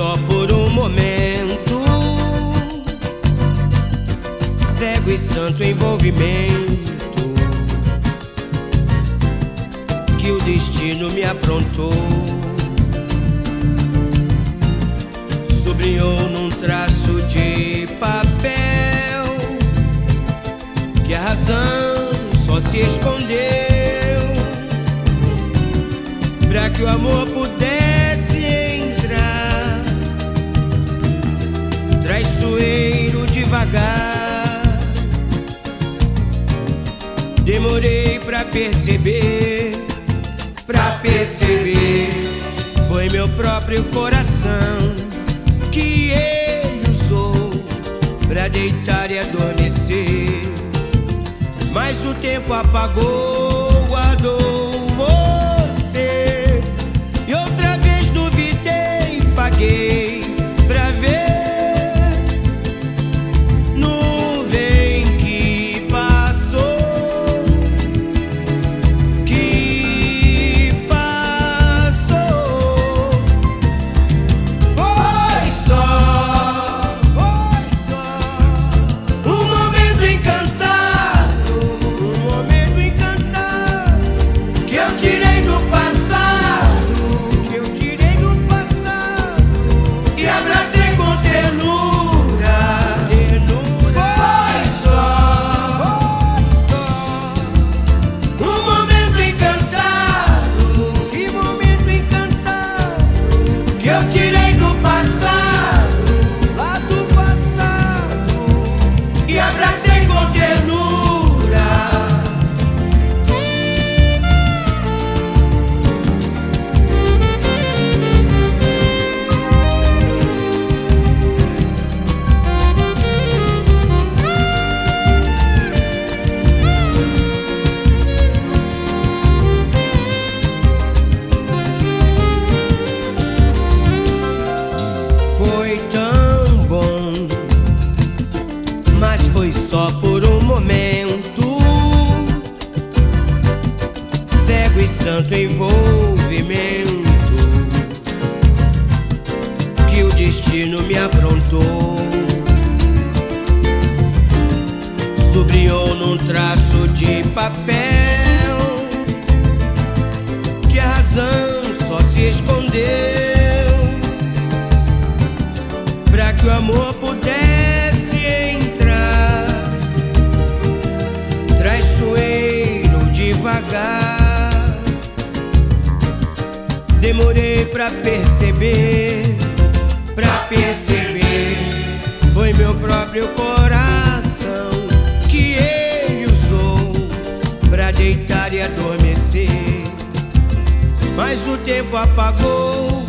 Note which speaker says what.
Speaker 1: só por um momento, cego e santo envolvimento que o destino me aprontou. Sublinhou num traço de papel que a razão só se escondeu pra que o amor pudesse entrar, traiçoeiro devagar. Demorei pra perceber, foi meu próprio coração que ele usou pra deitar e adormecer. Mas o tempo apagou, guardou você, e outra vez duvidei, paguei pra ver. Nuvem que passou, foi só um momento encantado, que eu tirei do passado, e abracei com ternura. Foi só um momento encantado, que eu tirei do passado, e abracei com ternura. Foi tão bom, mas foi só por um momento, cego e santo envolvimento que o destino me aprontou. Sublinhou num traço de papel que a razão só se escondeu pra que o amor pudesse entrar, traiçoeiro devagar. Demorei pra perceber, foi meu próprio coração que ele usou pra deitar e adormecer. Mas o tempo apagou,